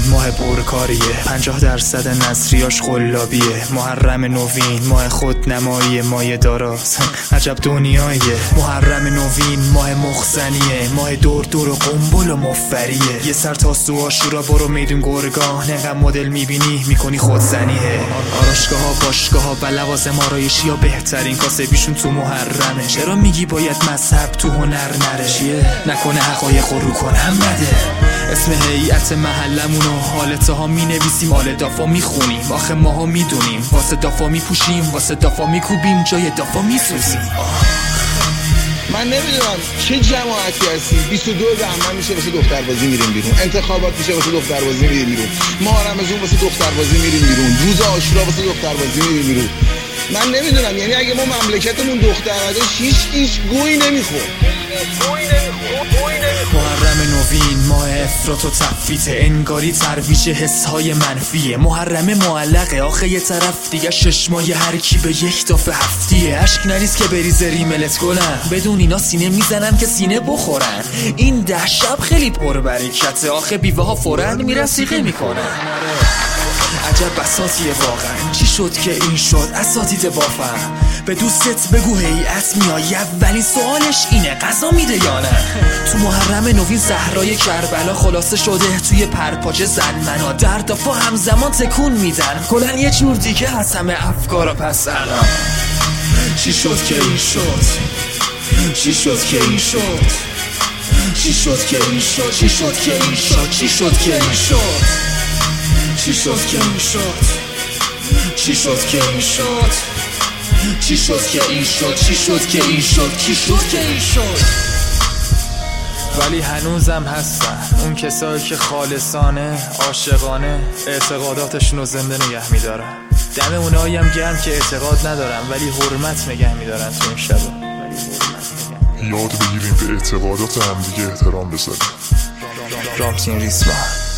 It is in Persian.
ماه پرکاریه، 50% نصریاش قلابیه. محرم نوین ماه خودنماییه، ماه داراست عجب دنیاییه. محرم نوین ماه مخزنیه، ماه دور دور و قنبل و مفریه. یه سر تا سو آشورا برو میدون گرگان، انقدر مدل میبینی میکنی خودزنیه. آراشگاه ها باشگاه ها و لوازم آرایشی ها بهترین کاسبیشون تو محرمه. چرا میگی باید مذهب تو هنر نره؟ چیه؟ نکنه حقایق رو کنم نده. اسم هیئت محلمونو حالته ها می نویسیم، مال دافا میخونیم. آخه ماها میدونیم واسه دافا میپوشیم، واسه دافا میکوبیم، جای دافا میسوزیم. من نمیدونم چه جماعتی هستی. 22 بهمن میشه واسه دختربازی میریم بیرون، انتخابات میشه واسه دختربازی میریم بیرون، ماه رمضان واسه دختربازی میریم بیرون، روز عاشورا واسه دختربازی میریم بیرون. من نمیدونم، یعنی اگه ما مملکتمون دختر نداشت هیچ گویی نمیخورد. محرم نوین ماه افراط و تفریط، انگاری ترویج حسهای منفیه. محرم معلقه آخه یه طرف دیگه 6 ماه هر کی به یک دافه هفتیه. اشک نریز که بریزه ریملت گلن، بدون اینا سینه میزنن که سینه بخورن. این 10 شب خیلی پربرکته، آخه بیوه ها فوراً میرن سیغه میکنن. عجب بساطیه واقعا، چی شد که این شد اساتید بافم؟ به دوستت بگو هیئت میای، اولین سوالش اینه غذا میده یا نه؟ تو محرم نوین زهرای کربلا خلاصه شده توی پرپاچه زنمنا، در دافا همزمان تکون میدن، کلن یه جور دیگه هست همه افکارا پس الان. چی شد که این شد؟ چی شد که این شد؟ چی شد که این شد؟ چی شد که این شد؟ چی شد که این شد؟ چی شد که این شد؟ چی شد که این شد؟ چی شد که این شد؟ چی شد که این شد؟ چی شد که این شد؟ ولی هنوزم هستن اون کسایی که خالصانه عاشقانه اعتقاداتشونو زنده نگه میدارن. دم اونایی هم گرم که اعتقاد ندارن ولی حرمت نگه میدارن تو این شبا. یاد بگیریم به اعتقادات همدیگه احترام بذاریم. رامتین ریسمان.